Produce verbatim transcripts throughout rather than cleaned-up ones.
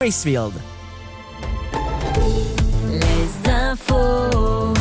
Gracefield. Les infos.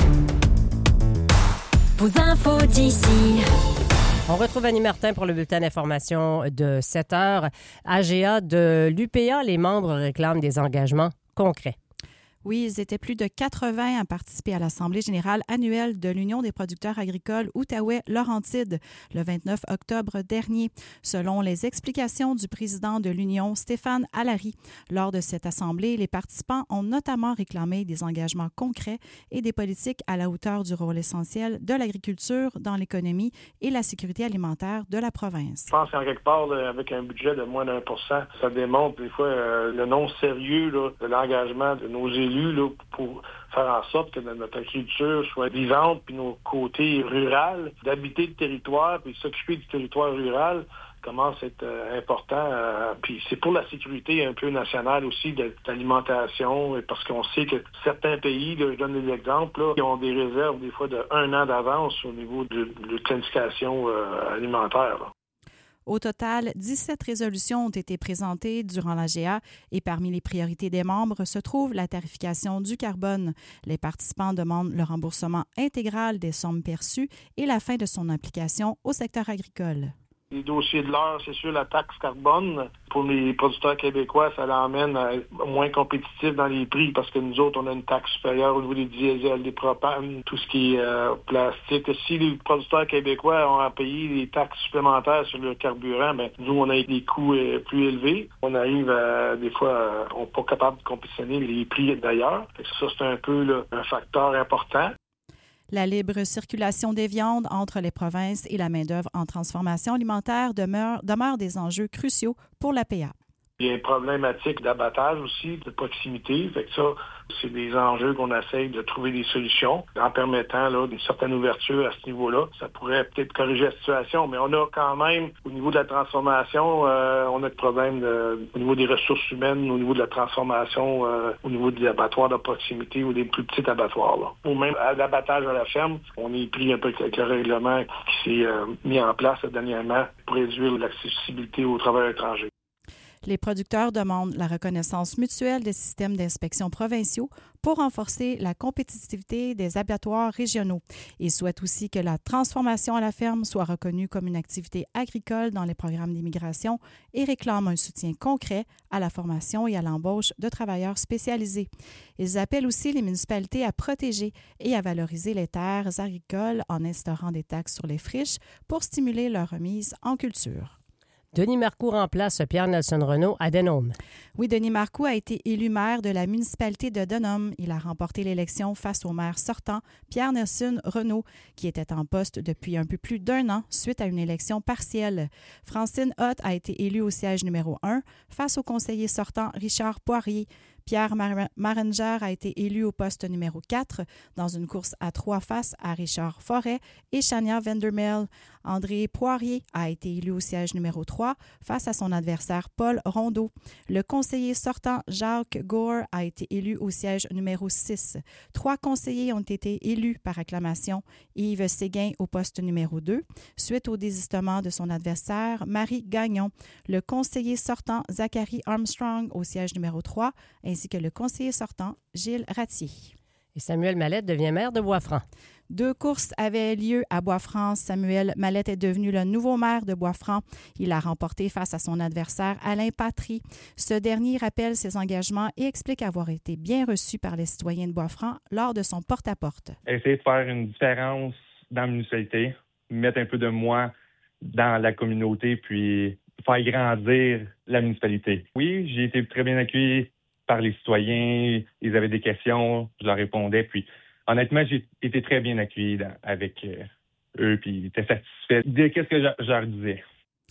Vos infos d'ici. On retrouve Annie Martin pour le bulletin d'information de sept heures. A G A de l'U P A, les membres réclament des engagements concrets. Oui, ils étaient plus de quatre-vingts à participer à l'Assemblée générale annuelle de l'Union des producteurs agricoles Outaouais-Laurentides le vingt-neuf octobre dernier, selon les explications du président de l'Union, Stéphane Allary. Lors de cette assemblée, les participants ont notamment réclamé des engagements concrets et des politiques à la hauteur du rôle essentiel de l'agriculture dans l'économie et la sécurité alimentaire de la province. Je pense qu'en quelque part, là, avec un budget de moins d'un pour cent, ça démontre des fois euh, le non-sérieux là, de l'engagement de nos élus là, pour faire en sorte que notre agriculture soit vivante, puis nos côtés ruraux, d'habiter le territoire, puis s'occuper du territoire rural, commence à être euh, important. Euh, puis c'est pour la sécurité un peu nationale aussi de, d'alimentation, parce qu'on sait que certains pays, là, je donne des exemples, là, qui ont des réserves des fois de un an d'avance au niveau de, de planification euh, alimentaire. Là. Au total, dix-sept résolutions ont été présentées durant l'A G A et parmi les priorités des membres se trouve la tarification du carbone. Les participants demandent le remboursement intégral des sommes perçues et la fin de son application au secteur agricole. Les dossiers de l'heure, c'est sûr, la taxe carbone, pour les producteurs québécois, ça l'emmène à être moins compétitif dans les prix parce que nous autres, on a une taxe supérieure au niveau des diesels, des propanes, tout ce qui est euh, plastique. Si les producteurs québécois ont à payer des taxes supplémentaires sur le carburant, ben nous, on a des coûts euh, plus élevés. On arrive à, des fois, euh, on n'est pas capable de compétitionner les prix d'ailleurs. Ça, c'est un peu là, un facteur important. La libre circulation des viandes entre les provinces et la main-d'œuvre en transformation alimentaire demeure, demeure des enjeux cruciaux pour l'A P A. Il y a une problématique d'abattage aussi, de proximité. Fait que ça, c'est des enjeux qu'on essaye de trouver des solutions en permettant là, une certaine ouverture à ce niveau-là. Ça pourrait peut-être corriger la situation, mais on a quand même, au niveau de la transformation, euh, on a des problèmes de, au niveau des ressources humaines, au niveau de la transformation, euh, au niveau des abattoirs de proximité ou des plus petits abattoirs. Là. Ou même à l'abattage à la ferme, on est pris un peu avec le règlement qui s'est euh, mis en place dernièrement pour réduire l'accessibilité aux travailleurs étrangers. Les producteurs demandent la reconnaissance mutuelle des systèmes d'inspection provinciaux pour renforcer la compétitivité des abattoirs régionaux. Ils souhaitent aussi que la transformation à la ferme soit reconnue comme une activité agricole dans les programmes d'immigration et réclament un soutien concret à la formation et à l'embauche de travailleurs spécialisés. Ils appellent aussi les municipalités à protéger et à valoriser les terres agricoles en instaurant des taxes sur les friches pour stimuler leur remise en culture. Denis Marcoux remplace Pierre Nelson Renaud à Denham. Oui, Denis Marcoux a été élu maire de la municipalité de Denham. Il a remporté l'élection face au maire sortant, Pierre Nelson Renaud, qui était en poste depuis un peu plus d'un an suite à une élection partielle. Francine Hott a été élue au siège numéro un face au conseiller sortant Richard Poirier. Pierre Mar- Maringer a été élu au poste numéro quatre dans une course à trois face à Richard Forêt et Chania Vandermeer. André Poirier a été élu au siège numéro trois face à son adversaire Paul Rondeau. Le conseiller sortant Jacques Gore a été élu au siège numéro six. Trois conseillers ont été élus par acclamation. Yves Séguin au poste numéro deux, suite au désistement de son adversaire Marie Gagnon. Le conseiller sortant Zachary Armstrong au siège numéro trois, ainsi que le conseiller sortant Gilles Ratier. Et Samuel Mallette devient maire de Bois-Franc. Deux courses avaient lieu à Bois-Franc. Samuel Mallette est devenu le nouveau maire de Bois-Franc. Il a remporté face à son adversaire Alain Patry. Ce dernier rappelle ses engagements et explique avoir été bien reçu par les citoyens de Bois-Franc lors de son porte-à-porte. Essayer de faire une différence dans la municipalité, mettre un peu de moi dans la communauté, puis faire grandir la municipalité. Oui, j'ai été très bien accueilli par les citoyens. Ils avaient des questions, je leur répondais, puis honnêtement, j'ai été très bien accueilli dans, avec euh, eux, puis ils étaient satisfaits de ce que je, je leur disais.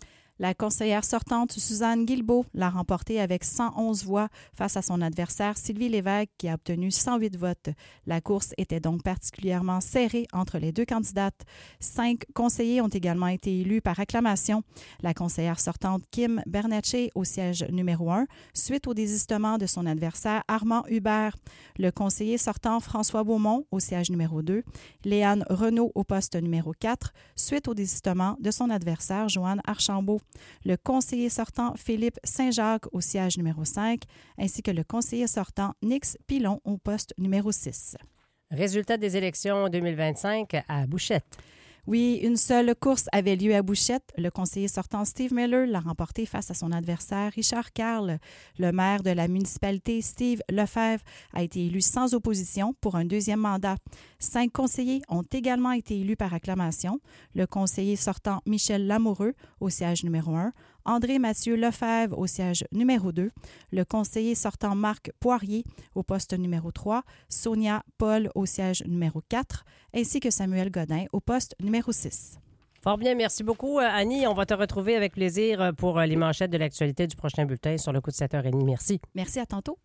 La conseillère sortante Suzanne Guilbeault l'a remporté avec cent onze voix face à son adversaire Sylvie Lévesque qui a obtenu cent huit votes. La course était donc particulièrement serrée entre les deux candidates. Cinq conseillers ont également été élus par acclamation. La conseillère sortante Kim Bernatchez au siège numéro un, suite au désistement de son adversaire Armand Hubert. Le conseiller sortant François Beaumont au siège numéro deux. Léane Renaud au poste numéro quatre, suite au désistement de son adversaire Joanne Archambault. le conseiller sortant Philippe Saint-Jacques au siège numéro cinq, ainsi que le conseiller sortant Nix Pilon au poste numéro six. Résultat des élections deux mille vingt-cinq à Bouchette. Oui, une seule course avait lieu à Bouchette. Le conseiller sortant Steve Miller l'a remporté face à son adversaire Richard Carle. Le maire de la municipalité, Steve Lefebvre, a été élu sans opposition pour un deuxième mandat. Cinq conseillers ont également été élus par acclamation. Le conseiller sortant Michel Lamoureux au siège numéro un, André-Mathieu Lefebvre au siège numéro deux, le conseiller sortant Marc Poirier au poste numéro trois, Sonia Paul au siège numéro quatre, ainsi que Samuel Godin au poste numéro six. Fort bien, merci beaucoup, Annie. On va te retrouver avec plaisir pour les manchettes de l'actualité du prochain bulletin sur le coup de sept heures trente. Merci. Merci, à tantôt.